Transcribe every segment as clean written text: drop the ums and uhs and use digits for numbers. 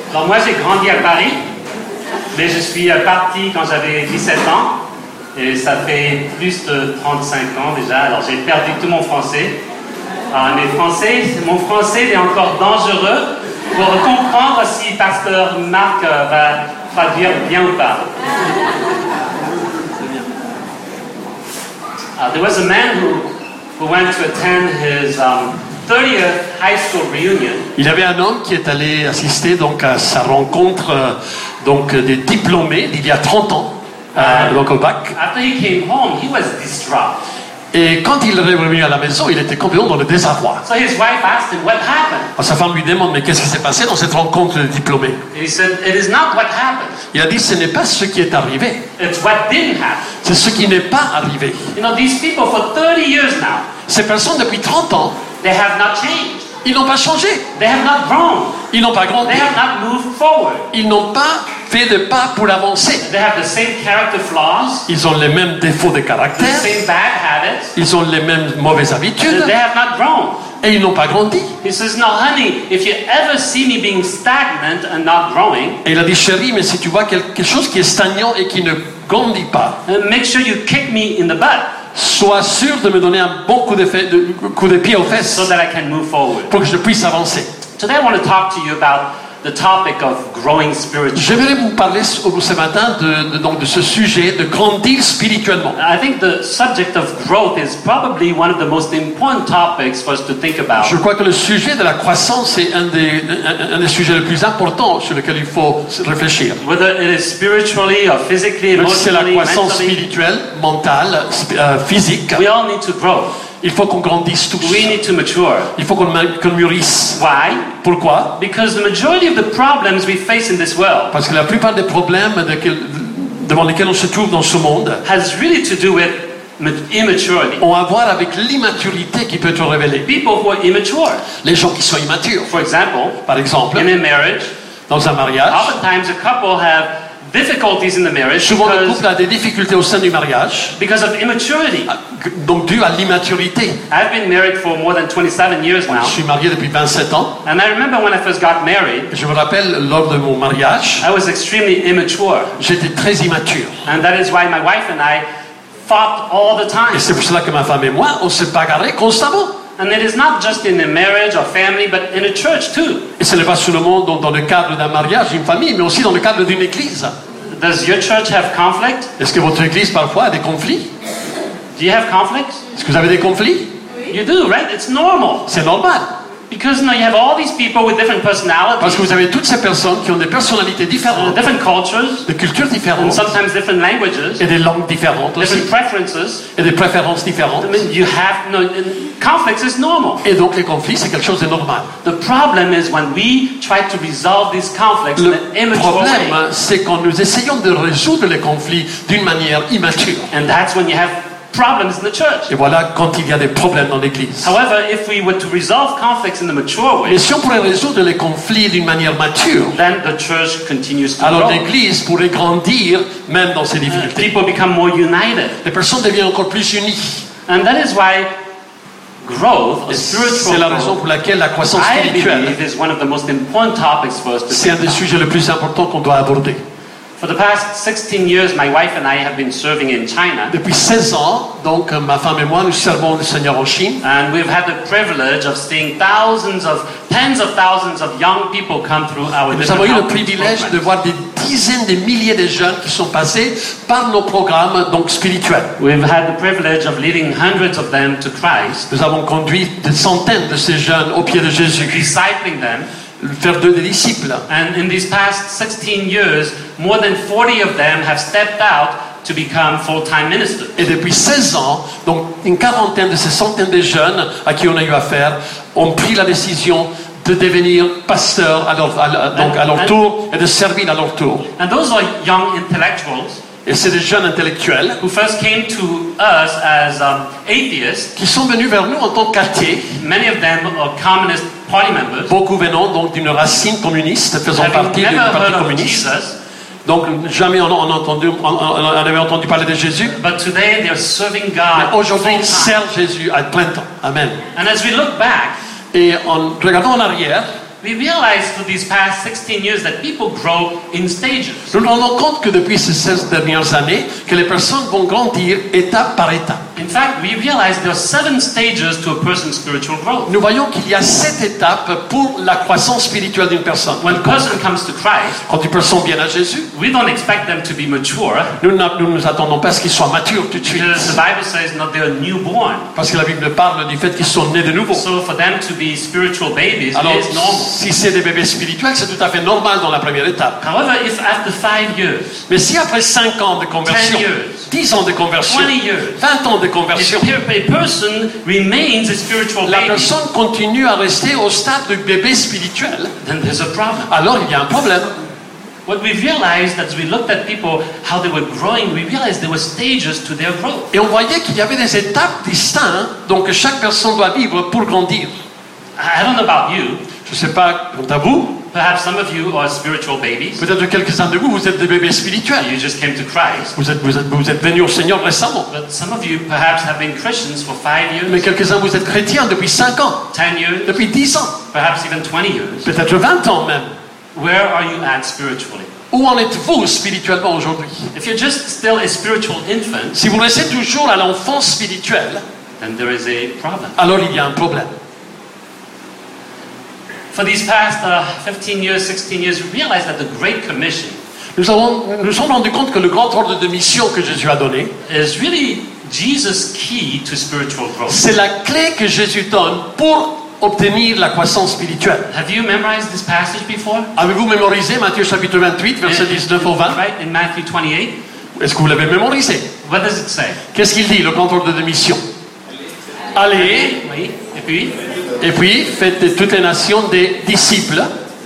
Alors moi j'ai grandi à Paris, mais je suis parti quand j'avais 17 ans, et ça fait plus de 35 ans déjà, alors j'ai perdu tout mon français. Mon français est encore dangereux pour comprendre si Pasteur Marc va traduire bien ou pas. There was a man who went to attend his 30th high school reunion. Il y avait un homme qui est allé assister donc à sa rencontre donc des diplômés d'il y a 30 ans donc au bac. After he came home, he was distraught. Et quand il est revenu à la maison, il était complètement dans le désarroi. So his wife asked him what happened. Sa femme lui demande mais qu'est-ce qui s'est passé dans cette rencontre de diplômés? And he said, "It is not what happened. Il a dit ce n'est pas ce qui est arrivé, It's what didn't happen." c'est ce qui n'est pas arrivé. You know, these people for 30 years now, Ces personnes depuis 30 ans, they have not changed. ils n'ont pas changé, They have not grown. ils n'ont pas grandi, They have not moved forward. ils n'ont pas fait de pas pour avancer. They have the same character flaws, Ils ont les mêmes défauts de the caractère, same bad habits. ils ont les mêmes mauvaises habitudes They have not grown. et ils n'ont pas grandi. He says, "No, honey, if you ever see me being stagnant and not growing, Et il a dit chérie, mais si tu vois quelque chose qui est stagnant et qui ne grandit pas, make sure you kick me in the butt sois sûr de me donner un bon coup de pied aux fesses so that I can move forward." pour que je puisse avancer. Today I want to talk to you about the topic of growing spiritually. J'aimerais vous parler ce matin de ce sujet de grandir spirituellement. I think the subject of growth is probably one of the most important topics for us to think about. Je crois que le sujet de la croissance est un des sujets les plus importants sur lesquels il faut réfléchir. Whether it is spiritually or physically, Même si c'est la emotionally, croissance mentally, spirituelle, mentale, physique, we all need to grow. il faut qu'on grandisse tous. We need to mature. Il faut qu'on mûrisse. Why? Pourquoi? Because the majority of the problems we face in this world Parce que la plupart des problèmes devant lesquels on se trouve dans ce monde has really to do with immaturity. ont à voir avec l'immaturité qui peut être révélée. People who are immature. Les gens qui sont immatures. For example, Par exemple, in a marriage, dans un mariage, oftentimes a couple have difficulties in the marriage souvent le couple a des difficultés au sein du mariage, because of immaturity. donc dû à l'immaturité. I've been married for more than 27 years now. Je suis marié depuis 27 ans. And I remember when I first got married, Je me rappelle, lors de mon mariage, I was extremely immature. j'étais très immature. And that is why my wife and I fought all the Et time. c'est pour cela que ma femme et moi, on se bagarrait constamment. And it is not just in a marriage or family, but in a church too. Et ce n'est pas seulement dans le cadre d'un mariage, d'une famille, mais aussi dans le cadre d'une église. Does your church have conflict? Est-ce que votre église parfois a des conflits? Do you have conflicts? Est-ce que vous avez des conflits? You do, right? It's normal. C'est normal. Because you have all these people with different Parce personalities, que vous avez toutes ces personnes qui ont des personnalités différentes, different cultures, des cultures and différentes, sometimes different languages, et des langues différentes aussi, different preferences. et des préférences différentes. I mean, you have conflicts is normal. Et donc les conflits, c'est quelque chose de normal. The problem is when we try to resolve these conflicts in Le an immature way. problème, c'est quand nous essayons de résoudre les conflits d'une manière immature. And that's when you have problems in the church. Et voilà quand il y a des problèmes dans l'église. However, if we were to resolve conflicts in the mature way, Mais si on pourrait résoudre les conflits d'une manière mature, then the church continues to alors grow. l'église pourrait grandir même dans ces difficultés. People become more united. Les personnes deviennent encore plus unies. And that is why growth, C'est la raison spiritual pour laquelle la croissance growth, I spirituelle, believe, is one of the most important topics for us to c'est un think des about. sujets les plus importants qu'on doit aborder. For the past 16 years, my wife and I have been serving in China. Depuis 16 ans, donc ma femme et moi, nous servons le Seigneur en Chine. And we've had the privilege of seeing tens of thousands of young people come through our Nous different avons eu le outreach privilège de programs. voir des dizaines de milliers de jeunes qui sont passés par nos programmes donc spirituels. We've had the privilege of leading hundreds of them to Christ, Nous avons conduit des centaines de ces jeunes au pied de Jésus, discipling them. faire d'eux des disciples. And in these past 16 years, more than 40 of them have stepped out to become full-time ministers. Et depuis 16 ans, donc une quarantaine de ces centaines de jeunes à qui on a eu affaire ont pris la décision de devenir pasteurs à leur tour et de servir à leur tour. And those are young intellectuals Et c'est des jeunes intellectuels who first came to us as atheists. qui sont venus vers nous en tant qu'athées, Many of them are Communist Party members. beaucoup venant donc d'une racine communiste, faisant Having partie du never Parti heard of communiste. Jesus, Donc jamais on avait entendu parler de Jésus. but today they're serving Mais God aujourd'hui, ils full-time. servent Jésus à plein temps. Amen. And as we look back, Et en regardant en arrière, we realized for these past 16 years that people grow in stages. Nous nous rendons compte que depuis ces 16 dernières années, que les personnes vont grandir étape par étape. In fact, we realized there are 7 stages to a person's spiritual growth. Nous voyons qu'il y a 7 étapes pour la croissance spirituelle d'une personne. When a person comes to Christ, Quand une personne vient à Jésus, we don't expect them to be mature. nous ne nous attendons pas à ce qu'ils soient matures tout de suite. Because the Bible says not they're newborn. Parce que la Bible parle du fait qu'ils sont nés de nouveau. So for them to be spiritual babies Alors, is normal. si c'est des bébés spirituels, c'est tout à fait normal dans la première étape. However, if after 5 years, Mais si après 5 ans de conversion, 10 years, 10 ans de conversion, 20 years, 20 ans de if conversion, a person remains a spiritual la baby, personne continue à rester au stade de bébé spirituel, then there's a problem. alors il y a un problème. What we realized as we looked at people, how they were growing, we realized there were stages to their growth. Et on voyait qu'il y avait des étapes distinctes, donc chaque personne doit vivre pour grandir. I don't know about you. Je ne sais pas quant à vous, Perhaps some of you are spiritual babies. peut-être quelques-uns de vous, vous êtes des bébés spirituels. You just came to Christ. Vous êtes venus au Seigneur récemment. But some of you perhaps have been Christians for 5 years, Mais quelques-uns, vous êtes chrétiens depuis 5 ans, 10 years, depuis 10 ans, perhaps even 20 years. peut-être 20 ans même. Where are you at spiritually? Où en êtes-vous spirituellement aujourd'hui? If you're just still a spiritual infant, Si vous restez toujours à l'enfance spirituelle, then there is a problem. alors il y a un problème. For these past 15 years, 16 years, we realized that the Great Commission Nous nous sommes rendus compte que le grand ordre de mission que Jésus a donné, is really Jesus' key to spiritual growth. c'est la clé que Jésus donne pour obtenir la croissance spirituelle. Have you memorized this passage before? Avez-vous mémorisé Matthieu chapitre 28, versets 19 au 20? Right, in Matthew 28. Est-ce que vous l'avez mémorisé? What does it say? Qu'est-ce qu'il dit, le grand ordre de mission? Allez, Oui. Et puis, et puis faites de toutes les nations des disciples,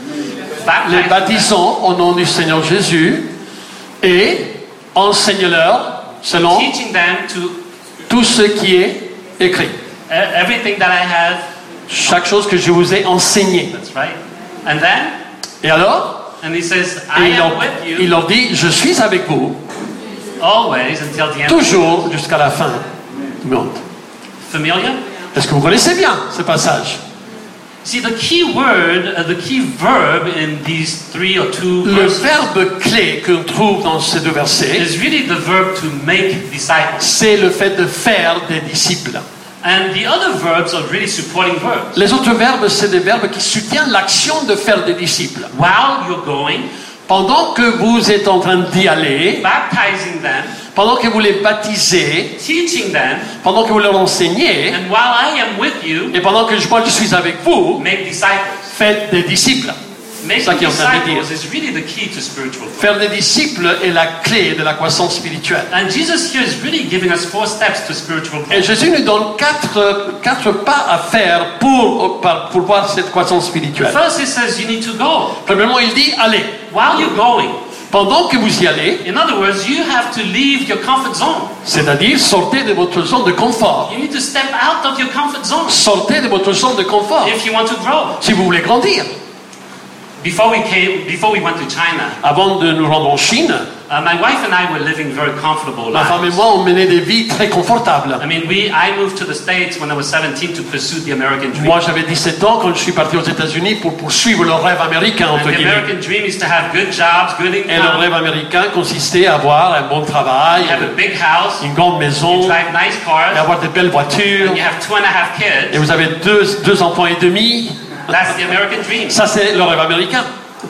les baptize baptisons au nom du Seigneur Jésus et enseignez-leur selon them, teaching them to tout ce qui est écrit. everything that I have. Chaque chose que je vous ai enseigné. That's right. And then, Et alors, and he says, et I am with il you leur dit, je suis avec vous always until the end. toujours jusqu'à la fin du monde. Familiar? Est-ce que vous connaissez bien ce passage? See, the key word, the key verb in these 3 or 2 Le verses verbe clé qu'on trouve dans ces 2 versets, is really the verb to make disciples. c'est le fait de faire des disciples. And the other verbs are really supporting verbs. Les autres verbes, c'est des verbes qui soutiennent l'action de faire des disciples. While you're going, Pendant que vous êtes en train d'y aller, baptizing them, pendant que vous les baptisez, teaching them, pendant que vous leur enseignez, and while I am with you, et pendant que moi je suis avec vous, make disciples. faites des disciples. Making Ça qui est en train de dire. disciples is really the key to spiritual growth. Faire des disciples est la clé de la croissance spirituelle. And Jesus here is really giving us 4 steps to spiritual Et growth. Jésus nous donne quatre pas à faire pour voir cette croissance spirituelle. First, he says you need to go. Premièrement, il dit, allez. While you're going, Pendant que vous y allez, in other words, you have to leave your comfort zone. c'est-à-dire sortez de votre zone de confort. You need to step out of your comfort zone Sortez de votre zone de confort if you want to grow. si vous voulez grandir. Before we went to China, Avant de nous rendre en Chine, my wife and I were living very comfortable ma femme et lives. moi, on menait des vies très confortables. I mean, I moved to the States when I was 17 to pursue the American dream. Moi, j'avais 17 ans quand je suis parti aux États-Unis pour poursuivre le rêve américain, And entre the guillemets. American dream is to have good jobs, good Et le income, rêve américain consistait à avoir un bon travail, you have a big house, une grande maison, drive nice et cars, avoir de belles voitures. and you have 2.5 Et kids. vous avez deux enfants et demi. That's the American dream. Ça, c'est le rêve américain.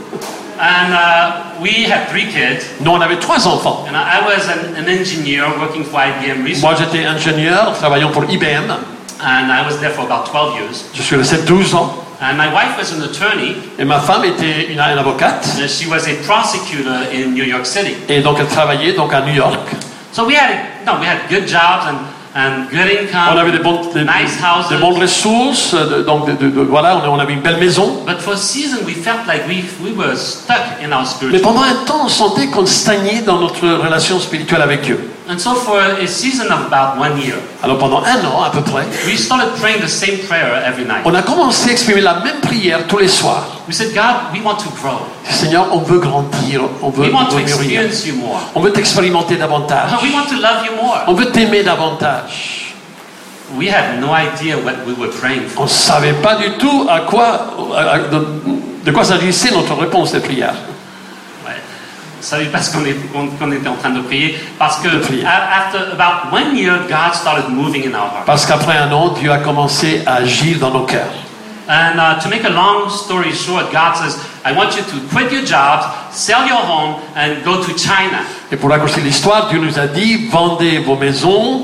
And we had 3 kids. Nous, on avait 3 enfants. And I was an engineer working for IBM Research. Moi, j'étais ingénieur, travaillant pour IBM. And I was there for about 12 years. Je suis resté 12 ans. And my wife was an attorney. Et ma femme était une avocate. And she was a prosecutor in New York City. Et donc, elle travaillait donc à New York. So we had good jobs and good income, On avait de bonnes ressources. Voilà, on avait une belle maison. But for a season, we felt like we were stuck in our Mais spiritual. pendant un temps, on sentait qu'on stagnait dans notre relation spirituelle avec Dieu. And so for a season of about 1 year, Alors pendant un an à peu près, we started praying the same prayer every night. on a commencé à exprimer la même prière tous les soirs. We said, God, we want to grow. Seigneur, on veut grandir, on veut We want to mûrir. experience you more. On veut t'expérimenter davantage. We want to love you more. On veut t'aimer davantage. we had no idea what we were praying for. On ne savait pas du tout de quoi s'agissait notre réponse des prières. Ouais. Vous savez pas ce qu'on était en train de prier parce que prier. after about 1 year, God started moving in our heart. Parce qu'après un an, Dieu a commencé à agir dans nos cœurs. And to make a long story short, God says, I want you to quit your jobs, sell your home, and go to China. Et pour raccourcir l'histoire, Dieu nous a dit, vendez vos maisons,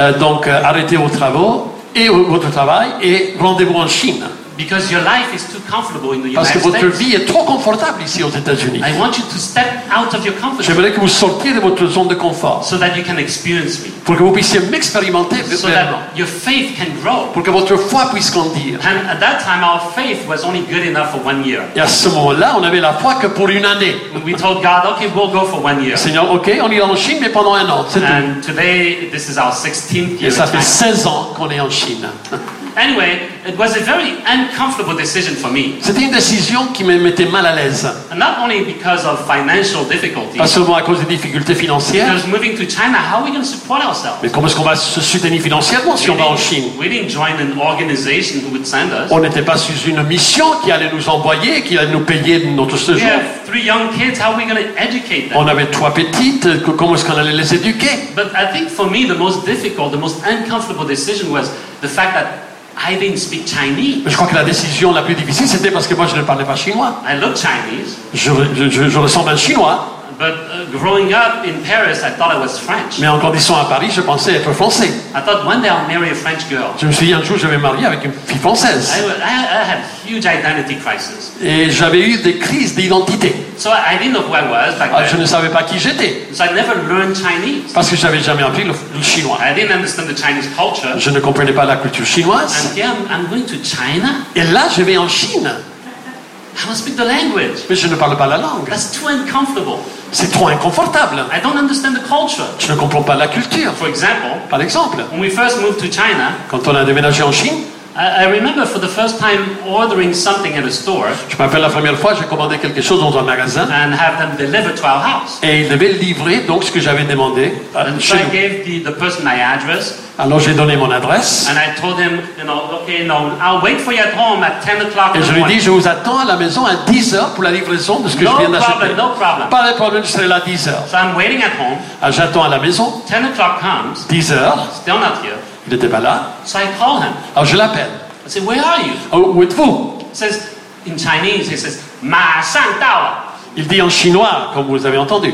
arrêtez vos travaux et votre travail et rendez-vous en Chine. Because your life is too comfortable in the Parce que United votre States. vie est trop confortable ici aux États-Unis. I want you to step out of your comfort zone J'aimerais que vous sortiez de votre zone de confort so that you can experience me, pour que vous puissiez m'expérimenter so vraiment, that your faith can grow. pour que votre foi puisse grandir. And at that time, our faith was only good enough for 1 year. Et à ce moment-là, on avait la foi que pour une année. We told God, okay, we'll go for 1 year. Seigneur, ok, on ira en Chine, mais pendant un an, c'est tout. And today, this is our 16th year Et ça in fait China. 16 ans qu'on est en Chine. Anyway, it was a very uncomfortable decision for me. C'était une décision qui me mettait mal à l'aise. And not only because of financial difficulties. Pas seulement à cause des difficultés financières, Because moving to China, how are we going to support ourselves? mais comment est-ce qu'on va se soutenir financièrement si on va en Chine? We didn't join an organization who would send us. On n'était pas sous une mission qui allait nous envoyer, qui allait nous payer notre We séjour. have 3 young kids, how are we going to educate them? On avait 3 petites, comment est-ce qu'on allait les éduquer? But I think for me, the most difficult, the most uncomfortable decision was the fact that I didn't speak Chinese. Je crois que la décision la plus difficile, c'était parce que moi, je ne parlais pas chinois. I look Chinese, Je ressemble à un chinois, but growing up in Paris, I thought I was French. mais en grandissant à Paris, je pensais être français. I thought one day I'll marry a French girl. Je me suis dit, un jour, je vais me marier avec une fille française. I had huge identity crisis. Et j'avais eu des crises d'identité. So I didn't know who I was back Je then. ne savais pas qui j'étais, So I never learned Chinese. parce que je n'avais jamais appris le chinois. I didn't understand the Chinese culture. Je ne comprenais pas la culture chinoise. And yeah, I'm going to China. Et là, je vais en Chine, I must speak the language. mais je ne parle pas la langue. That's too uncomfortable. C'est trop inconfortable. I don't understand the culture. Je ne comprends pas la culture. For example, Par exemple, when we first moved to China, quand on a déménagé en Chine, I remember for the first time ordering something at a store je m'appelle la première fois, j'ai commandé quelque chose dans un magasin and have them delivered to our house. et ils devaient livrer donc ce que j'avais demandé And so chez I nous. gave the person my address Alors j'ai donné mon adresse and I told him, okay, I'll wait for you at home at 10 o'clock in et je the lui ai morning. dit, je vous attends à la maison à 10h pour la livraison de ce que No je viens d'acheter. problem, no problem. Pas de problème, je serai là à 10h. So I'm waiting at home. J'attends à la maison, 10 o'clock comes, 10h, still not here. il n'était pas là. So I call him. Alors je l'appelle. I say, where are you? Oh, où êtes-vous? He says, in Chinese, he says, 马上到了. Il dit en chinois, comme vous avez entendu.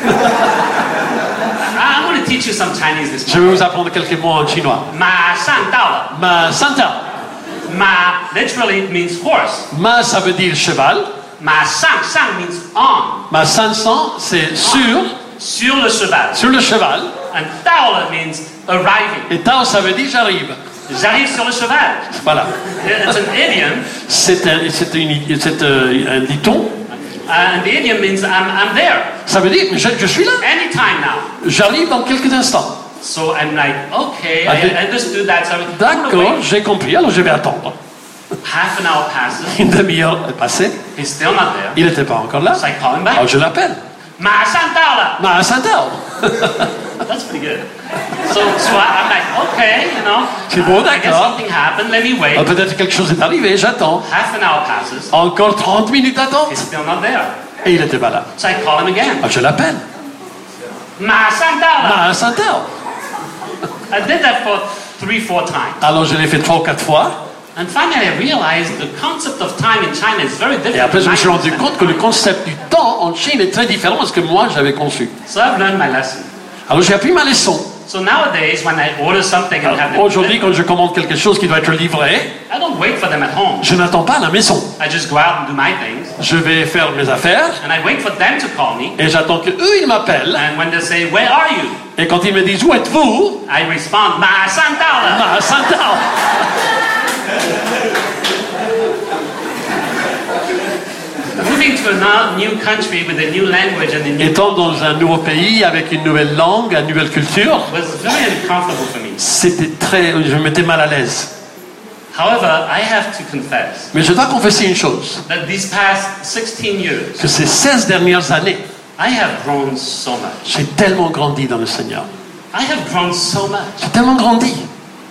I'm going to teach you some Chinese this Je morning. vais vous apprendre quelques mots en chinois. 马上到了. Ma santa. Ma literally means horse. Ma, ça veut dire cheval. 马上 means on. Ma 500, c'est sur Sur le cheval. le cheval. And 到了 means arriving. Et tao, ça veut dire j'arrive. J'arrive sur le cheval. Voilà. It's an idiom. C'est un dicton. And the idiom means I'm there. Ça veut dire, je suis là. Anytime now. J'arrive dans quelques instants. So I'm like, okay, Okay. I understood that. So I'm gonna D'accord, wait. j'ai compris, alors je vais attendre. Half an hour passes. Une demi-heure est passée, He's still not there. il n'était pas encore là. So I call him back. Alors je l'appelle. 马上到了. Ma Santa. That's pretty good. So I'm like, okay, C'est bon, I guess d'accord. something happened. Let me wait. Alors, peut-être quelque chose est arrivé, j'attends. Half an hour passes. Encore 30 minutes d'attente. He's still not there. Et il n'était pas là. So I call him again. Alors je l'appelle. 马上到了. Ma Santa. I did that for 3-4 times. Alors je l'ai fait 3 ou 4 fois. And finally I realized the concept of time in China is very different. Et après, je me than suis rendu mine. compte que le concept du temps en Chine est très différent de ce que moi j'avais conçu. So I've learned my lesson. Alors j'ai appris ma leçon. So nowadays when I order something and have it Aujourd'hui, quand je commande quelque chose qui doit être livré, I don't wait for them at home. je n'attends pas à la maison. I just go out and do my things. Je vais faire mes affaires And I wait for them to call me. et j'attends que eux ils m'appellent. And when they say, where are you? Et quand ils me disent où êtes-vous, I respond, 马上到了. Ma Santa. Moving to a new country with a new language and a new Étant dans un nouveau pays avec une nouvelle langue, une nouvelle culture, was very uncomfortable for me. je me mettais mal à l'aise. However, I have to confess Mais je dois confesser une chose, that these past 16 years, que ces 16 dernières années, I have grown so much. j'ai tellement grandi dans le Seigneur. I have grown so much. J'ai tellement grandi.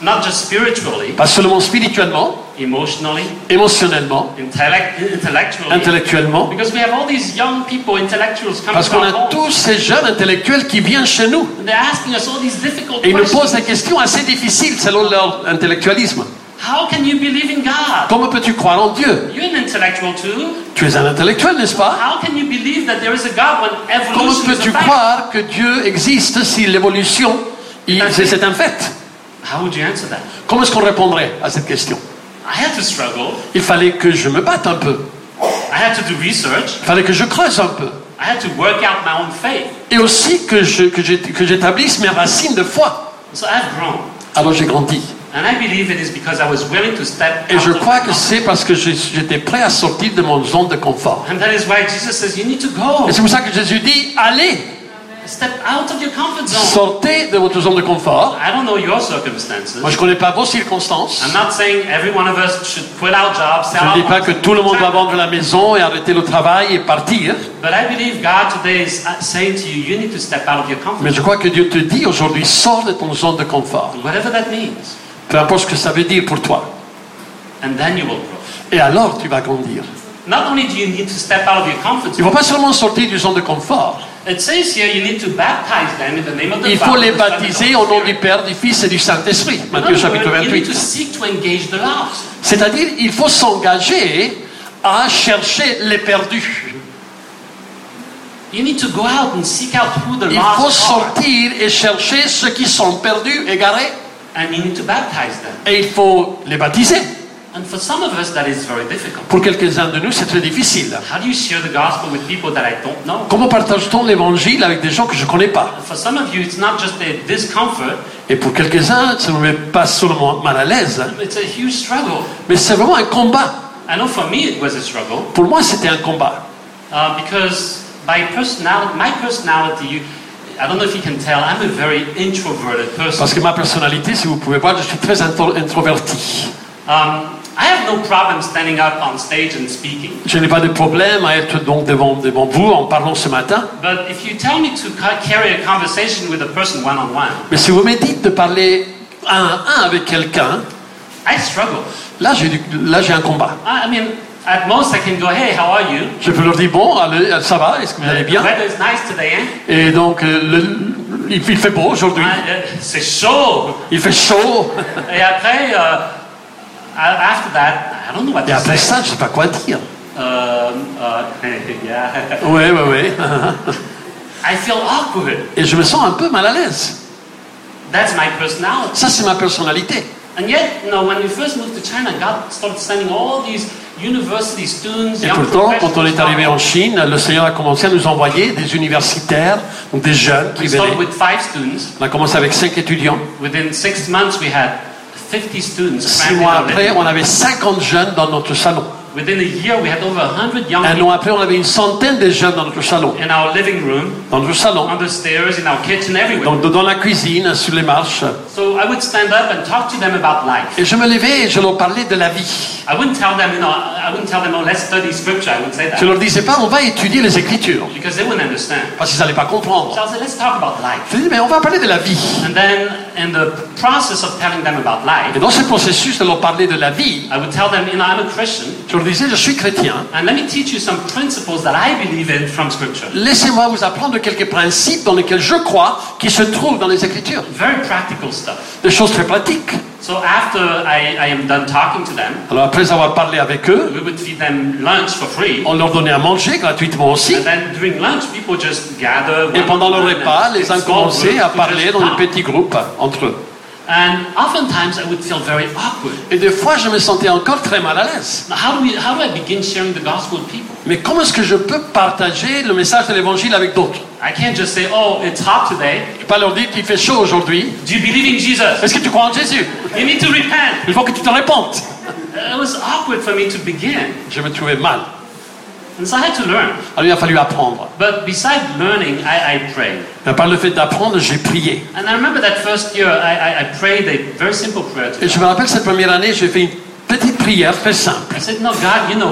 not just spiritually, pas seulement spirituellement, emotionally, émotionnellement, intellectually, intellectuellement, because we have all these young people, intellectuals coming parce to qu'on our a home. tous ces jeunes intellectuels qui viennent chez nous And they're asking us all these difficult et ils nous posent questions. des questions assez difficiles selon leur intellectualisme. How can you believe in God? Comment peux-tu croire en Dieu? You're an intellectual too. Tu es un intellectuel, n'est-ce pas? How can you believe that there is a God when Comment evolution is peux-tu a fact? croire que Dieu existe si l'évolution, c'est un fait? How would you answer that? Comment est-ce qu'on répondrait à cette question? I had to struggle. Il fallait que je me batte un peu. I had to do research. Il fallait que je creuse un peu. I had to work out my own faith. Et aussi que j'établisse mes racines de foi. So I've grown. Alors j'ai grandi. And I believe it is because I was willing to step Et out je of crois my que comfort. c'est parce que j'étais prêt à sortir de mon zone de confort. And that is why Jesus says you need to go. Et c'est pour ça que Jésus dit, allez, Step out of your comfort zone. sortez de votre zone de confort. I don't know your circumstances. Moi je ne connais pas vos circonstances. I'm not saying every one of us should quit our jobs, Je sell ne our dis pas homes, que tout le monde doit vendre la maison et arrêter le travail et partir. But I believe God today is saying to you, you need to step out of your comfort Mais je zone. crois que Dieu te dit aujourd'hui, sors de ton zone de confort. Whatever that means. Peu importe ce que ça veut dire pour toi. And then you will grow. Et alors tu vas grandir. Not only do you need to step out of your comfort Il ne zone, faut pas seulement sortir du zone de confort. it says here you need to baptize them in the name of the Il faut Father, les the Son, and the baptiser Holy au nom du Spirit. Père, du Fils et du Saint-Esprit. In Matthieu other chapitre words, you need to 28. seek to engage the lost. C'est-à-dire, il faut s'engager à chercher les perdus. You need to go out and seek out who the Il faut lost are. sortir et chercher ceux qui sont perdus, égarés. And you need to baptize them. Et il faut les baptiser. And for some of us, that is very difficult. Pour quelques-uns de nous, c'est très difficile. How do you share the gospel with people that I don't know? Comment partage-t-on l'évangile avec des gens que je ne connais pas? For some of you, it's not just a discomfort, Et pour quelques-uns, ça ne me met pas seulement mal à l'aise, it's a huge struggle. mais c'est vraiment un combat. I know for me it was a struggle Pour moi, c'était un combat. because my personality, I don't know if you can tell, I'm a very introverted person. Parce que ma personnalité, si vous pouvez voir, je suis très introverti. I have no problem standing up on stage and speaking. Je n'ai pas de problème à être donc devant vous en parlant ce matin. But if you tell me to carry a conversation with a person one-on-one, Mais si vous me dites de parler un à un avec quelqu'un, I struggle. là j'ai un combat. I mean, at most I can go, hey, how are you? Je peux leur dire, bon, allez, ça va, est-ce que vous allez The bien? weather is nice today, eh? Et donc, il fait beau aujourd'hui. C'est chaud. Il fait chaud. Et après, after that, I don't know what Et to après say. ça, je ne sais pas quoi dire. Yeah. Oui, oui, oui. I feel awkward. Et je me sens un peu mal à l'aise. That's my personality. Ça, c'est ma personnalité. And yet, when we first moved to China, God started sending all these university students, Et young pourtant, quand on est professionals. arrivé en Chine, le Seigneur a commencé à nous envoyer des universitaires, donc des jeunes qui We started venaient. with 5 students. On a commencé avec 5 étudiants. Within 6 months, we had 50 students. 6 crammed in mois our après, living on avait 50 jeunes dans notre salon. Within a year, we had over 100 young Un people an après, on avait une centaine de jeunes dans notre salon. in our living room, Dans notre salon, on the stairs, in our kitchen, everywhere. dans la cuisine, sur les marches. So I would stand up and talk to them about life. Et je me levais et je leur parlais de la vie. I wouldn't tell them, oh, let's study scripture. I wouldn't say Je that leur disais pas, on va étudier les Écritures. because they wouldn't understand. Parce qu'ils n'allaient pas comprendre. So I said, let's talk about life. Je dis, mais on va parler de la vie. And then, in the process of telling them about life, Et dans ce processus de leur parler de la vie, I would tell them, I'm a Christian, je leur disais, je suis chrétien. and let me teach you some principles that I believe in from scripture. Laissez-moi vous apprendre quelques principes dans lesquels je crois qui se trouvent dans les Écritures. Very practical stuff. Des choses très pratiques. So after I am done talking to them, Alors après avoir parlé avec eux, we would feed them lunch for free. on leur donnait à manger gratuitement aussi. And then during lunch, people just gather. Et pendant le repas, les uns small commençaient à groups to parler just dans talk. des petits groupes entre eux. And oftentimes I would feel very awkward. Et des fois, je me sentais encore très mal à l'aise. Now, how do I begin sharing the gospel with people? Mais comment est-ce que je peux partager le message de l'évangile avec d'autres? I can't just say, oh, it's hot today. Je ne peux pas leur dire qu'il fait chaud aujourd'hui. Do you believe in Jesus? Est-ce que tu crois en Jésus? You need to repent. Il faut que tu te répandes. It was awkward for me to begin. Je me trouvais mal. And so I had to learn. Alors il a fallu apprendre. But besides learning, I prayed. Mais par le fait d'apprendre, j'ai prié. And I remember that first year, I prayed a very simple prayer to Et je me rappelle cette première année, j'ai fait une petite prière très simple. I said, no, God, you know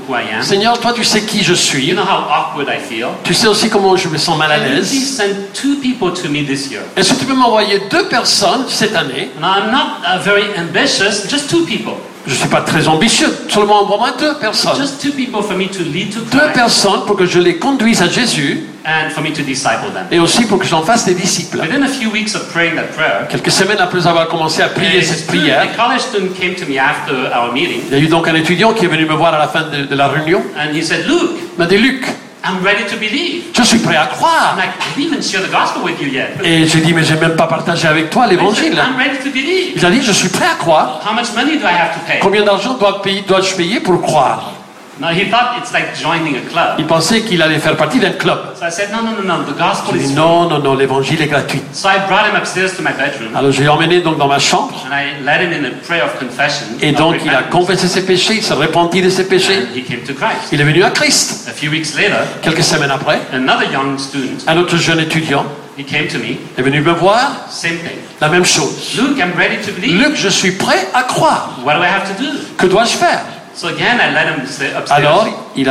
who I am. Seigneur, toi tu sais qui je suis. You know how awkward I feel. Tu sais aussi comment je me sens mal à Can you l'aise. please send 2 people to me this year? Est-ce que tu peux m'envoyer 2 personnes cette année? Now, I'm not very ambitious, just 2 people. Je ne suis pas très ambitieux, seulement envoie-moi 2 personnes. Just 2 people for me to lead to 2 Christ personnes pour que je les conduise à Jésus and for me to disciple them. et aussi pour que j'en fasse des disciples. Within a few weeks of praying that prayer, Quelques semaines après avoir commencé à prier cette prière, a college student came to me after our meeting il y a eu donc un étudiant qui est venu me voir à la fin de la réunion. and he said, Luke, Il m'a dit, Luc, I'm ready to believe. je suis prêt à croire. I'm like, I didn't even share the gospel with you yet. Et j'ai dit, mais j'ai même pas partagé avec toi He said, l'évangile. I'm ready to believe. Il a dit, je suis prêt à croire. How much money do I have to pay? Combien d'argent dois-je payer pour croire? Now he thought it's like joining a club. Il pensait qu'il allait faire partie d'un club. So I said, no, the gospel J'ai is dit, free. non, l'évangile est gratuit. So I brought him upstairs to my bedroom Alors je l'ai emmené donc dans ma chambre. and I led him in a prayer of confession. Et of donc il a repentance. confessé ses péchés, il s'est repenti de ses péchés. And he came to Christ. Il est venu à Christ. A few weeks later, Quelques semaines après, another young student, un autre jeune étudiant he came to me, est venu me voir, same thing. la même chose. Luke, I'm ready to believe. Luc, je suis prêt à croire. What do I have to do? Que dois-je faire? So again, I led him upstairs. Alors,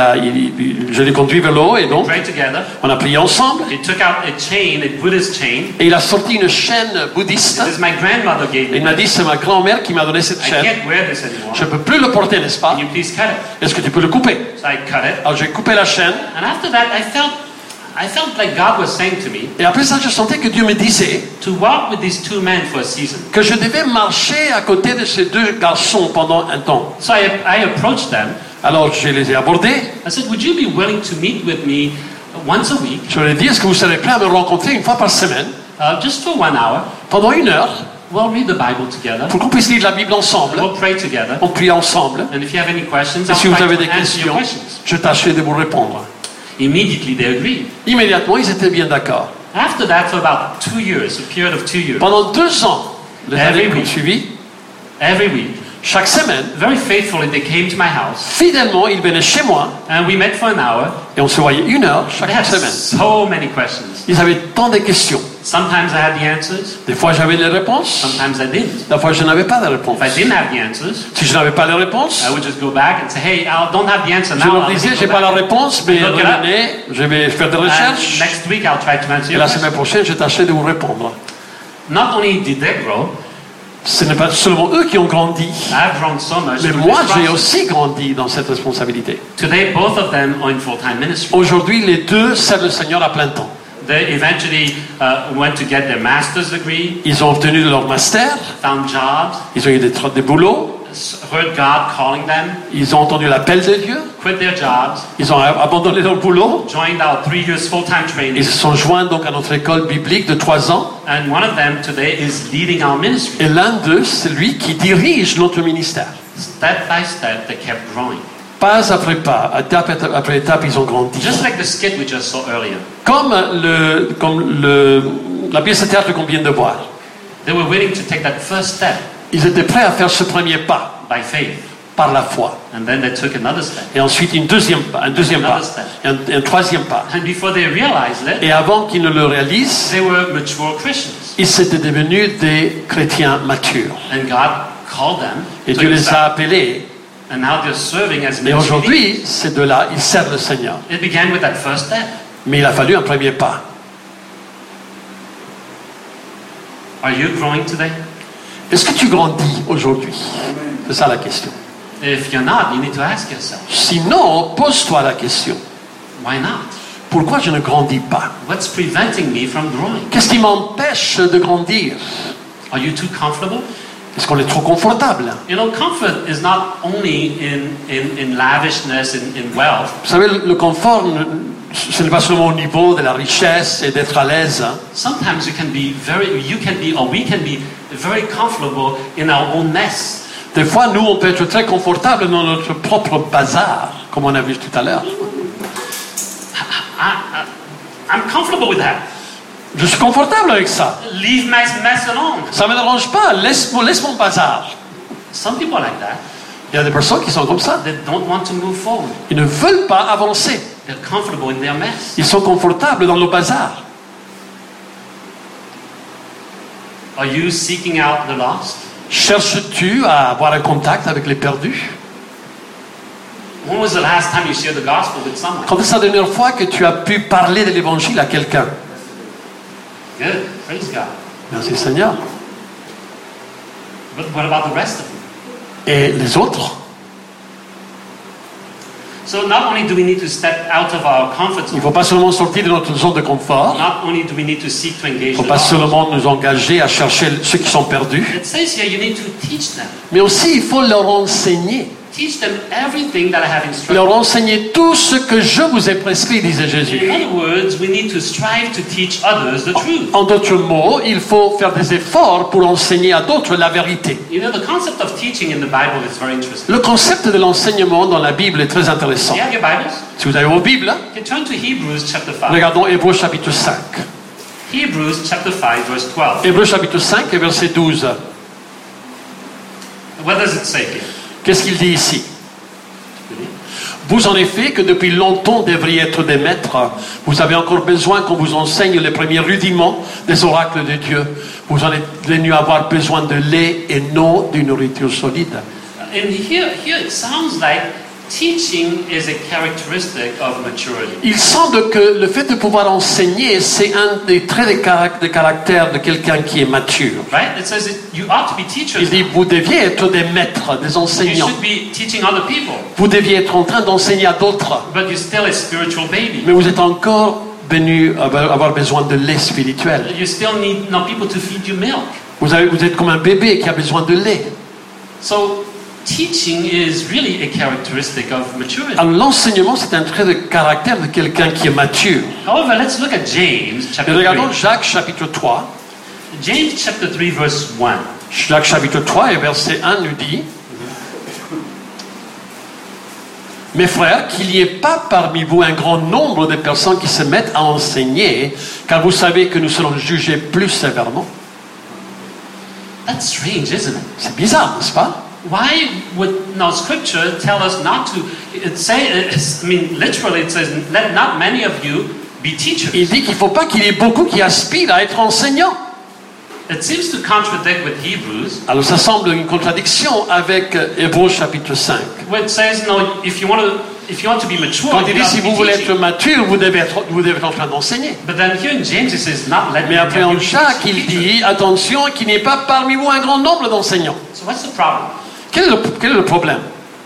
je l'ai conduit vers le haut et We donc prayed together. on a prié ensemble. He took out a chain, a Buddhist chain. Et il a sorti une chaîne bouddhiste. This my grandmother gave Et me. il m'a dit, c'est ma grand-mère qui m'a donné cette I chaîne. can't wear this anymore. Je ne peux plus le porter, n'est-ce pas? Can you please cut it? Est-ce que tu peux le couper? So I cut it. Alors j'ai coupé la chaîne. And after that, I felt like God was saying to me Et après ça, je sentais que Dieu me disait to walk with these 2 men for a season. que je devais marcher à côté de ces 2 garçons pendant un temps. So I approached them. Alors je les ai abordés. I said, would you be willing to meet with me once a week, Je leur ai dit, est-ce que vous serez prêts à me rencontrer une fois par semaine, just for 1 hour? pendant 1 heure, We'll read the Bible together. pour qu'on puisse lire la Bible ensemble? We'll pray together. On prie ensemble. And if you have any questions, Et I'll si vous try avez to des answer your questions, questions. je tâcherai de vous répondre. Immediately they agreed. Immédiatement, ils étaient bien d'accord. After that, for about 2 years, a period of 2 years, Pendant 2 ans, les Every années qui ont week. suivi, every week, chaque semaine, very faithfully, they came to my house fidèlement, ils venaient chez moi and we met for an hour. et on se voyait 1 heure They chaque had semaine. so many questions. Ils avaient tant de questions. Sometimes I had the answers, Des fois, j'avais les réponses. sometimes I didn't. Des fois, je n'avais pas de réponse. If I didn't have the answers, Si je n'avais pas les réponses, I would just go back and say, hey, I don't have the answer je now. leur I'll disais, just j'ai go pas la back. réponse, mais Look it up. revenez, je vais faire des And recherches. next week, I'll try to answer Et your la question. semaine prochaine, je tâcherai de vous répondre. Not only did they grow, Ce n'est pas seulement eux qui ont grandi, I've grown so much. mais through moi, this j'ai process. aussi grandi dans cette responsabilité. Today, both of them are in full-time ministry. Aujourd'hui, les 2 servent le Seigneur à plein temps. They eventually went to get their master's degree, Ils ont obtenu leur master, found jobs, ils ont eu des boulots, heard God calling them, ils ont entendu l'appel de Dieu, quit their jobs, ils ont abandonné leur boulot, joined our 3 years full-time training, ils se sont joints donc à notre école biblique de 3 ans. and one of them today is leading our ministry. Et l'un d'eux, c'est lui qui dirige notre ministère. Step by step, they kept growing. Pas après pas, étape après étape, ils ont grandi. Just like the skit we just saw earlier. Comme la pièce de théâtre qu'on vient de voir. They were willing to take that first step Ils étaient prêts à faire ce premier pas by faith. par la foi. And then they took another step. Et ensuite un deuxième pas, et un troisième pas. And before they realized it, Et avant qu'ils ne le réalisent, they were mature Christians. ils étaient devenus des chrétiens matures. And God called them Et to Dieu les a himself. appelés. And now they're serving as Et ministry. aujourd'hui, ces deux-là, ils servent le Seigneur. It began with that first step. Mais il a fallu un premier pas. Are you growing today? Est-ce que tu grandis aujourd'hui? C'est ça la question. If you're not, you need to ask yourself, Sinon, pose-toi la question. why not? Pourquoi je ne grandis pas? What's preventing me from growing? Qu'est-ce qui m'empêche de grandir? Are you too comfortable? Est-ce qu'on est trop confortable? You know, comfort is not only in lavishness, in wealth. Vous savez, le confort, ce n'est pas seulement au niveau de la richesse et d'être à l'aise. Sometimes we can be very comfortable in our own mess. Des fois, nous, on peut être très confortable dans notre propre bazar, comme on a vu tout à l'heure. I'm comfortable with that. Je suis confortable avec ça. Leave my mess alone. Ça ne me dérange pas. Laisse mon bazar. Some people are like that. Il y a des personnes qui sont comme ça. They don't want to move forward. Ils ne veulent pas avancer. They're comfortable in their mess. Ils sont confortables dans le bazar. Are you seeking out the lost? Cherches-tu à avoir un contact avec les perdus? When was the last time you shared the gospel with someone? Quand est-ce la dernière fois que tu as pu parler de l'évangile à quelqu'un? Good. Praise God. Merci Seigneur. But what about the rest of them? Et les autres? So not only do we need to step out of our comfort Il ne zone, faut pas seulement sortir de notre zone de confort. not only do we need to seek to Il ne engage faut the pas lost. seulement nous engager à chercher ceux qui sont perdus. It says here you need to teach them. Mais aussi, il faut leur enseigner. Teach them everything that I have instructed. Leur enseigner tout ce que je vous ai prescrit, disait Jésus. In other words, we need to strive to teach others the truth. En d'autres mots, il faut faire des efforts pour enseigner à d'autres la vérité. You know, the concept of teaching in the Bible is very interesting. Le concept de l'enseignement dans la Bible est très intéressant. You have your Bibles? Si vous avez vos Bibles, Okay, turn to Hebrews chapter 5. regardons Hébreux chapitre 5. Hebrews chapter 5, verse 12. Hébreux chapitre 5 et verset 12. What does it say here? Qu'est-ce qu'il dit ici? Vous en effet que depuis longtemps devriez être des maîtres, vous avez encore besoin qu'on vous enseigne les premiers rudiments des oracles de Dieu. Vous en êtes venus avoir besoin de lait et non d'une nourriture solide. And here it sounds like teaching is a characteristic of maturity. Il semble que le fait de pouvoir enseigner, c'est un des traits de caractère de quelqu'un qui est mature. Right? It says that you ought to be teachers. Il dit, vous deviez être des maîtres, des You enseignants. should be teaching other people, Vous deviez être en train d'enseigner à d'autres. but you're still a spiritual baby. Mais vous êtes encore venu avoir besoin de lait spirituel. You still need people to feed you milk. Vous êtes comme un bébé qui a besoin de lait. So teaching is really a characteristic of maturity. Alors l'enseignement, c'est un trait de caractère de quelqu'un qui est mature. However, let's look at James Et chapter regardons 3. Jacques chapitre 3. James chapter 3 verse 1. Jacques chapitre 3 et verset 1 nous dit: Mes frères, qu'il n'y ait pas parmi vous un grand nombre de personnes qui se mettent à enseigner, car vous savez que nous serons jugés plus sévèrement. That's strange, isn't it? C'est bizarre, n'est-ce pas? Why would Scripture tell us not to? Literally, it says, "Let not many of you be teachers." Il dit qu'il ne faut pas qu'il y ait beaucoup qui aspirent à être enseignants. It seems to contradict with Hebrews, Alors ça semble une contradiction avec Hébreux chapitre 5. where it says, "No, if you want to be mature, Quand il you dit have si to vous be voulez teaching." être mature, vous devez être en train d'enseigner. But then here in James, it says, "Not let Mais many après of en you be Jacques, il teachers." dit attention qu'il n'y ait pas parmi vous un grand nombre d'enseignants. So what's the problem? Quel est le problème?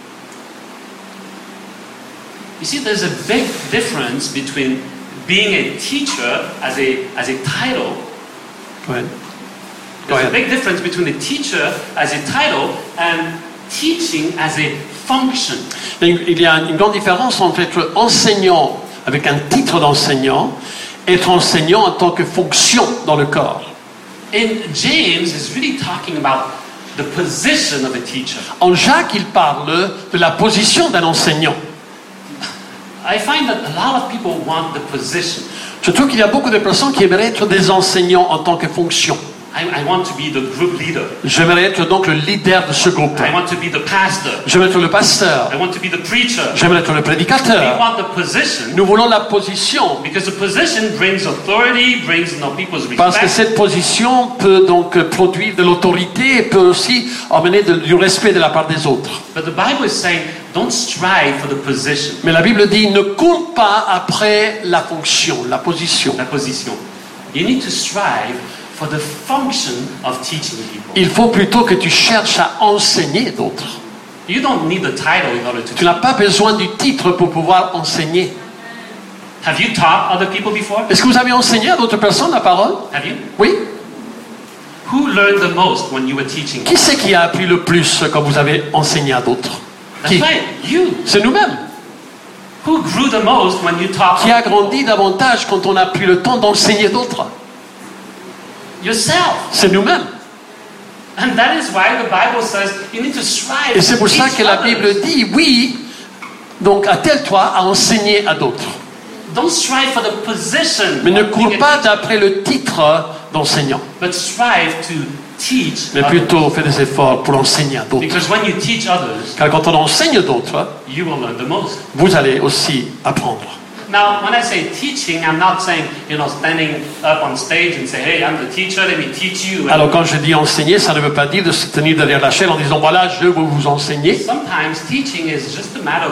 You see, there's a big difference between being a teacher as a title. Ouais. There's a Ouais. big difference between a teacher as a title and teaching as a function. Il y a une grande différence entre être enseignant avec un titre d'enseignant et être enseignant en tant que fonction dans le corps. In James, is really talking about the position of a teacher. En Jacques, il parle de la position d'un enseignant. I find that a lot of people want the position. Je trouve qu'il y a beaucoup de personnes qui aimeraient être des enseignants en tant que fonction. I want to be the group leader. J'aimerais être donc le leader de ce groupe. I want to be the pastor. J'aimerais être le pasteur. I want to be the preacher. J'aimerais être le We prédicateur. want the position Nous voulons la position because the position brings authority, brings people's parce que respect. cette position peut donc produire de l'autorité et peut aussi amener du respect de la part des autres. But the Bible is saying, don't strive for the position, Mais la Bible dit ne cours pas après la fonction, la position. la position. You need to strive for the function of teaching people. Il faut plutôt que tu cherches à enseigner d'autres. You don't need the title in order to Tu n'as pas besoin du titre pour pouvoir enseigner. Have you taught other people before? Est-ce que vous avez enseigné à d'autres personnes la parole? Have you? Oui. Who learned the most when you were teaching? Qui c'est qui a appris le plus quand vous avez enseigné à d'autres? That's Qui? right, you. C'est nous-mêmes. Who grew the most when you taught Qui a grandi davantage quand on a pris le temps d'enseigner d'autres? yourself? C'est nous-mêmes. And that is why the Bible says you need to strive Et c'est pour to ça teach que la others. Bible dit, oui, donc attelle-toi à enseigner à d'autres. Don't strive for the position, Mais ne of cours being a pas teacher, d'après le titre d'enseignant, but strive to teach mais others. plutôt fais des efforts pour enseigner à d'autres. Because when you teach others, Car quand on enseigne d'autres, you will learn the most. vous allez aussi apprendre. Now, when I say teaching, I'm not saying, standing up on stage and say, hey, I'm the teacher, let me teach you. Alors quand je dis enseigner, ça ne veut pas dire de se tenir derrière la chaîne en disant voilà, je vais vous enseigner. Sometimes teaching is just a matter of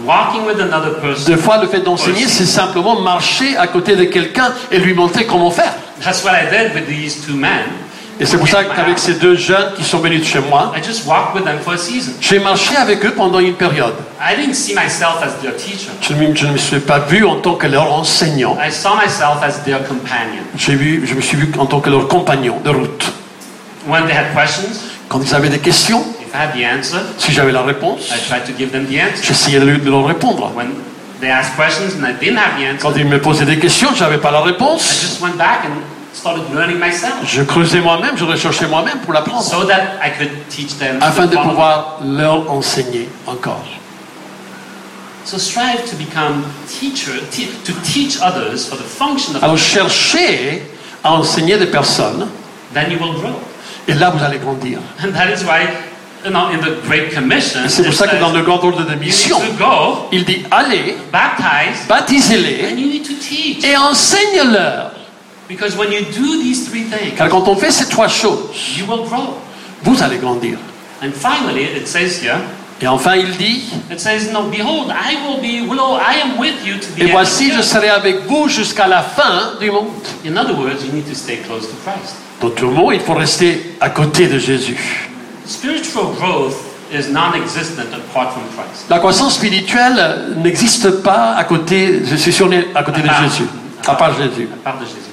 walking with another person. Des fois, le fait d'enseigner, c'est simplement marcher à côté de quelqu'un et lui montrer comment faire. That's what I did with these two men. Et c'est pour ça qu'avec ces deux jeunes qui sont venus de chez moi, I just walked with them for a season. j'ai marché avec eux pendant une période. I didn't see myself as their teacher. Je ne me suis pas vu en tant que leur enseignant. I saw myself as their companion. Je me suis vu en tant que leur compagnon de route. When they had questions, Quand ils avaient des questions, if I had the answer, si j'avais la réponse, I tried to give them the answer. j'essayais de leur répondre. When they asked questions and I didn't have the answer, Quand ils me posaient des questions, je n'avais pas la I réponse. just went back and started learning myself Je creusais moi-même, je recherchais moi-même pour l'apprendre, so that I could teach them. afin to de follow me. pouvoir leur enseigner encore. So strive to become to teach others for the function of. Alors cherchez à enseigner des personnes, Then you will grow. et là vous allez grandir. And that is why, in the Great Commission, Et c'est pour it ça que dans says, le grand ordre de you mission, need to go, il dit allez, baptize, and baptisez-les you need to teach. et enseigne-leur. Because when you do these three things, Car quand on fait ces trois choses, you will grow. vous allez grandir. And finally, it says here, Et enfin il dit, it says, no, behold, I am with you to the et end of voici the je earth. serai avec vous jusqu'à la fin du monde. In other words, you need to stay close to Christ. D'autres mots, il faut rester à côté de Jésus. Spiritual growth is non-existent apart from Christ. La croissance spirituelle n'existe pas à côté, si on est à côté de Jésus, à part Jésus. À part de Jésus.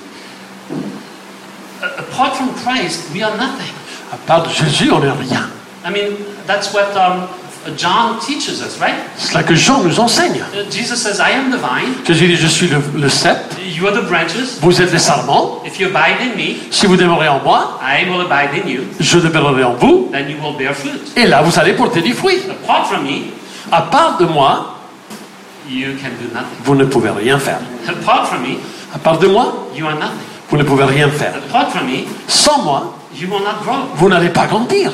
Apart from Christ, we are nothing. À part de Jésus, on n'est rien. I mean, that's what John teaches us, right? C'est là que Jean nous enseigne. Jesus says, I am the vine, Jésus dit, je suis le cep, you are the branches. vous êtes les sarments. If you abide in me, Si vous demeurez en moi, I will abide in you, je demeurerai en vous. then you will bear fruit. Et là, vous allez porter du fruit. Apart from me, À part de moi, you can do nothing. vous ne pouvez rien faire. Apart from me, À part de moi, you are nothing. vous ne pouvez rien faire. Apart from me, Sans moi, you will not grow. vous n'allez pas grandir.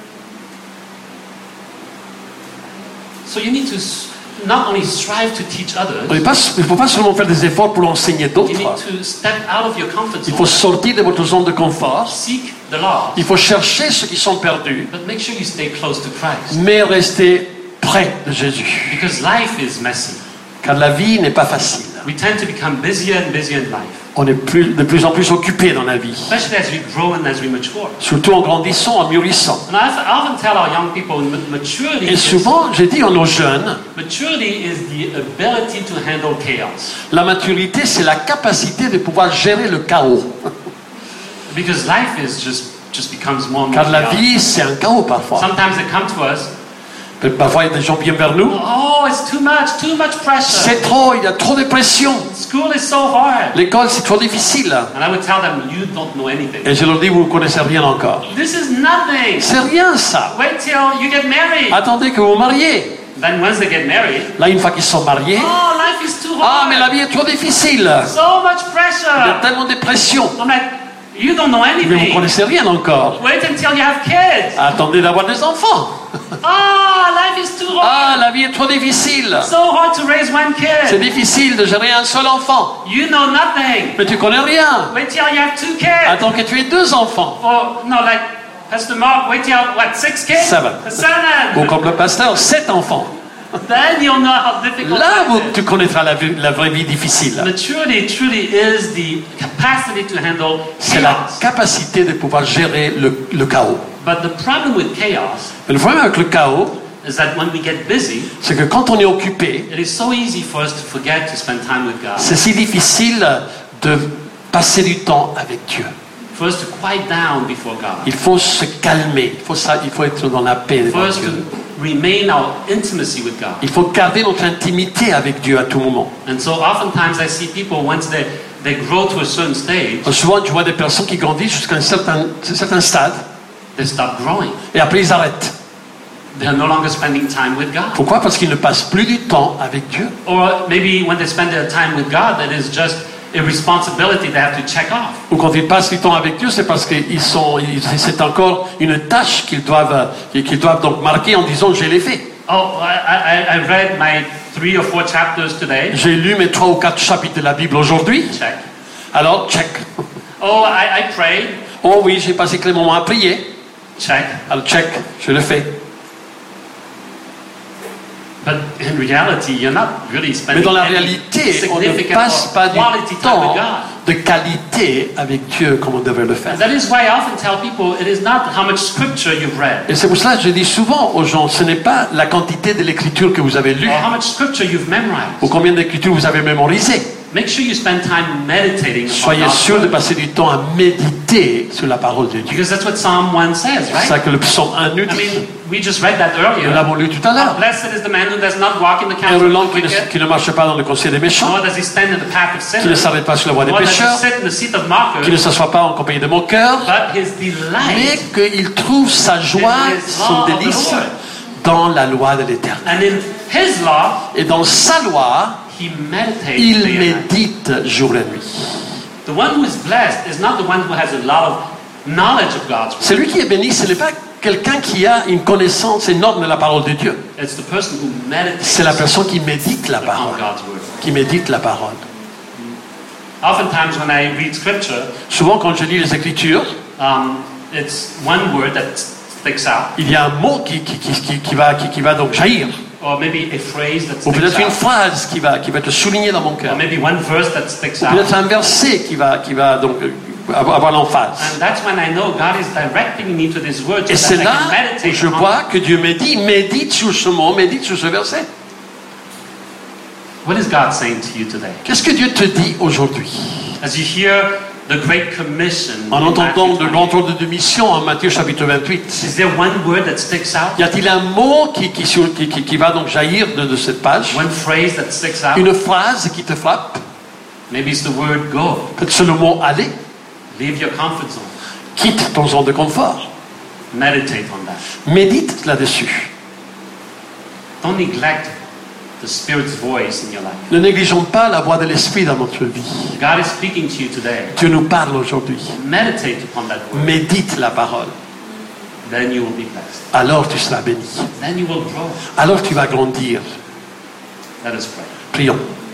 So you need to not only strive to teach others, Il ne faut pas seulement faire des efforts pour enseigner you d'autres. need to step out of your comfort Il faut zone, sortir de votre zone de confort. seek the lost, Il faut chercher ceux qui sont perdus, but make sure you stay close to Christ. mais rester près de Jésus. Because life is messy. Car la vie n'est pas facile. We tend to become busier and busier in life, On est de plus en plus occupé dans la vie. especially as we grow and as we mature. Surtout en grandissant, en mûrissant. And I often tell our young people, maturity Et souvent, j'ai dit à nos jeunes, is the ability to handle chaos. la maturité, c'est la capacité de pouvoir gérer le chaos. Because life is just becomes more and more Car la chaotic. vie, c'est un chaos parfois. Sometimes they come to us, Parfois, il y a des gens qui viennent vers nous. oh, it's too much pressure. C'est trop, il y a trop de pression. School is so hard. L'école, c'est trop difficile. And I would tell them, you don't know anything. Et je leur dis, vous ne connaissez rien encore. This is nothing. C'est rien ça. Wait till you get married. Attendez que vous vous mariez. Then once they get married, Là, une fois qu'ils sont mariés, oh, life is too ah, hard. mais la vie est trop difficile. So much Il y a pressure. tellement de pression. I'm like, you don't know Mais vous ne anything. connaissez rien encore. Wait until you have kids. Attendez d'avoir des enfants. Ah, life is too Ah, hard. la vie est trop difficile. So hard to raise one C'est kid. difficile de gérer un seul enfant. You know nothing. Mais tu connais rien. Wait till you have 2 kids. Attends que tu aies 2 enfants. Or, no, like Pastor Mark, wait till you have, what, 6 kids? 7. Ou 7. comme le pasteur, 7 enfants. Then you'll know how difficult Là, life is. tu connaîtras la vraie vie difficile. Maturity truly is the capacity to handle C'est la chaos. capacité de pouvoir gérer le chaos. But the problem with chaos Mais le problème avec le chaos, is that when we get busy, c'est que quand on est occupé, it is so easy for us to forget to spend time with God. c'est si difficile de passer du temps avec Dieu. For us to quiet down before God. Il faut se calmer. Il faut être dans la paix For devant us to Dieu. remain our intimacy with God. Il faut garder notre intimité avec Dieu à tout moment. And so oftentimes I see people, once they grow to a certain stage, Souvent, tu vois des personnes qui grandissent jusqu'à un certain stade they stop growing. et après ils arrêtent. They're no longer spending time with God. Pourquoi? Parce qu'ils ne passent plus du temps avec Dieu. Or maybe when they spend their time with God, that is just a responsibility they have to check off. Ou quand ils passent du temps avec Dieu, c'est parce que c'est encore une tâche qu'ils doivent donc marquer en disant je l'ai fait. Oh, I read my 3 or 4 chapters today. J'ai lu mes 3 ou 4 chapitres de la Bible aujourd'hui. Check. Alors, check. Oh, I prayed. Oh oui, j'ai passé quelques moments à prier. Check. Alors, check, je le fais. But in reality, you're not really Mais spending dans la any réalité, on ne significant passe or pas du quality time with temps God. de qualité avec Dieu comme on devrait le faire. And that is why I often tell people it is not how much scripture you've read Et c'est pour cela que je dis souvent aux gens, ce n'est pas la quantité de l'écriture que vous avez lue or how much scripture you've memorized. ou combien d'écritures vous avez mémorisé. Make sure you spend time meditating upon Soyez God's sûr de word. passer du temps à méditer sur la parole de Dieu. Because that's what Psalm 1 says, C'est right? ça que le psaume 1 nous I dit. mean, we just read that Nous earlier. l'avons lu tout à How l'heure. blessed is the man who does not walk in the counsel Heureux of l'homme the wicked, qui ne marche pas dans le conseil des méchants, nor does he stand in the path of qui ne sinners, s'arrête pas sur la voie des nor does he pécheurs, sit in the seat of qui ne mockers, s'assoit pas en compagnie de moqueurs, but his mais delight. qu'il trouve sa joie, son délice dans la loi de l'Éternel. And in his law, Et dans sa loi, he meditates il day and night. médite jour et nuit. The one who is blessed is not the one who has a lot of knowledge of God's word. Celui qui est béni, ce n'est pas quelqu'un qui a une connaissance énorme de la parole de Dieu. It's the person who meditates C'est la personne qui médite la upon parole. God's word. Qui médite la parole. Oftentimes when I read scripture, Souvent, quand je lis les Écritures, it's one word that sticks out, il y a un mot qui va donc jaillir. or maybe a phrase that Ou sticks peut-être une out, phrase qui va être soulignée dans mon cœur. or maybe one verse that sticks Ou out. peut-être un verset qui va donc avoir l'emphase. And that's when I know God is directing me to this word Et so c'est that I là can où meditate je upon vois que Dieu me dit, médite sur ce mot, médite sur ce verset. it. What is God saying to you today? Qu'est-ce que Dieu te dit aujourd'hui? As you hear the Great Commission, En in entendant Matthew le 20, grand ordre de mission en Matthieu chapitre 28, is there one word that sticks out? y a-t-il un mot qui va donc jaillir de cette page? One phrase that sticks out? Une phrase qui te frappe? Maybe it's the word go. Peut-être c'est le mot aller. Leave your comfort zone. Quitte ton zone de confort. Meditate on that. Médite là-dessus. Don't neglect the Spirit's voice in your life. Ne négligeons pas la voix de l'Esprit dans notre vie. God is speaking to you today. Dieu nous parle aujourd'hui. Meditate upon that word. Médite la parole. Then you will be blessed. Alors tu seras béni. Then you will grow. Alors tu vas grandir. Let us pray. Prions.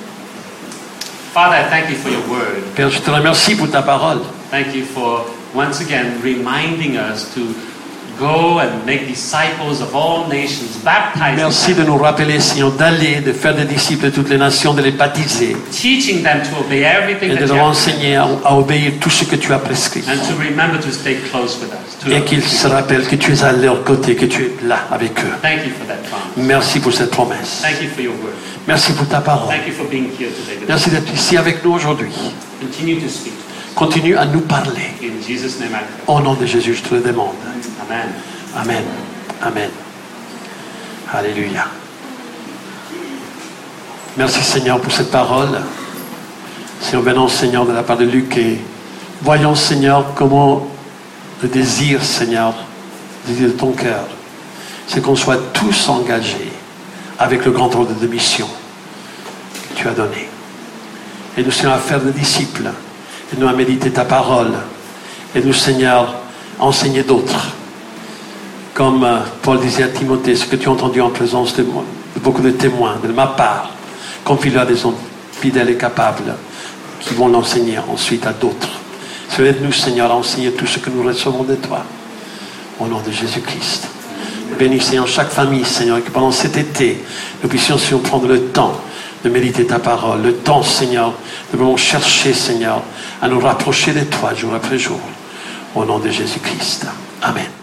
Father, I thank you for your word. Père, je te remercie pour ta parole. Thank you for once again reminding us to go and make disciples of all nations, baptizing Merci de them, nous rappeler, Seigneur, d'aller, de faire des disciples de toutes les nations, de les baptiser teaching them to obey everything et that de you leur have enseigner à obéir tout ce que tu as prescrit. and to remember to stay close with us. Et qu'ils se rappellent que tu es à leur côté, que tu es là avec eux. Thank you for that promise. Merci pour cette promesse. Thank you for your word. Merci pour ta parole. Thank you for being here today with us. Merci d'être ici avec nous aujourd'hui. Continue to speak to us. Continue à nous parler. In Jesus' name I pray. Au nom de Jésus, je te le demande. Amen. Amen. Amen. Alléluia. Merci Seigneur pour cette parole. Seigneur, venons Seigneur de la part de Luc et voyons Seigneur comment le désir Seigneur, le désir de ton cœur, c'est qu'on soit tous engagés avec le grand ordre de mission que tu as donné. Et nous Seigneur à faire des disciples, et nous à méditer ta parole, et nous Seigneur à enseigner d'autres. Comme Paul disait à Timothée, ce que tu as entendu en présence de beaucoup de témoins, de ma part, confie-le à des hommes fidèles et capables qui vont l'enseigner ensuite à d'autres. Aide-nous, Seigneur, à enseigner tout ce que nous recevons de toi. Au nom de Jésus-Christ. Bénis, Seigneur, chaque famille, Seigneur, que pendant cet été, nous puissions, Seigneur, prendre le temps de méditer ta parole, le temps, Seigneur, de vraiment chercher, Seigneur, à nous rapprocher de toi jour après jour. Au nom de Jésus-Christ. Amen.